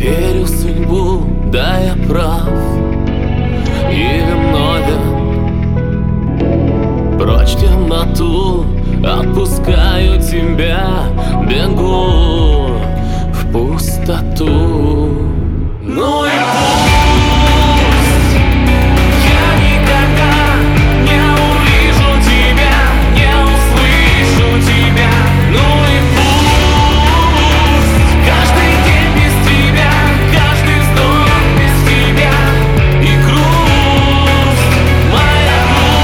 верю в судьбу, да, я прав и виновен. Прочь темноту, отпускаю тебя, бегу в пустоту. Ну и пусть я никогда не увижу тебя, не услышу тебя. Ну и пусть каждый день без тебя, каждый вздох без тебя, и грусть, моя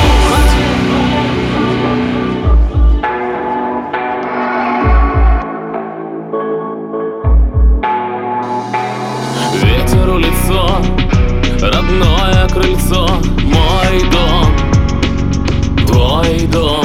грусть. Ветер у лицо, родное крыльцо, мой дом, твой дом.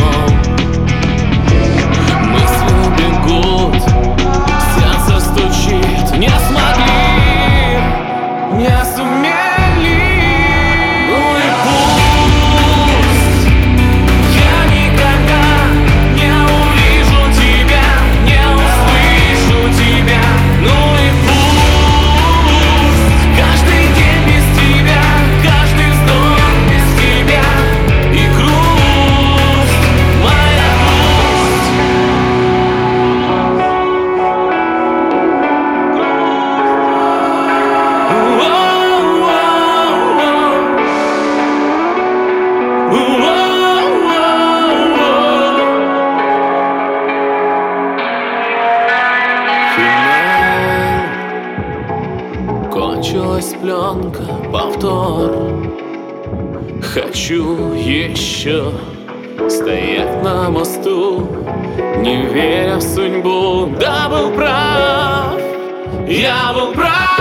Мысли бегут, сердце стучит, не смогли, не сумели. Ну и пусть я никогда не увижу тебя, не услышу тебя. Ну и пусть каждый день без тебя, каждый вздох без тебя, и грусть, моя грусть. Финал. Кончилась пленка, повтор. Хочу еще стоять на мосту, не веря в судьбу. Да, был прав, я был прав.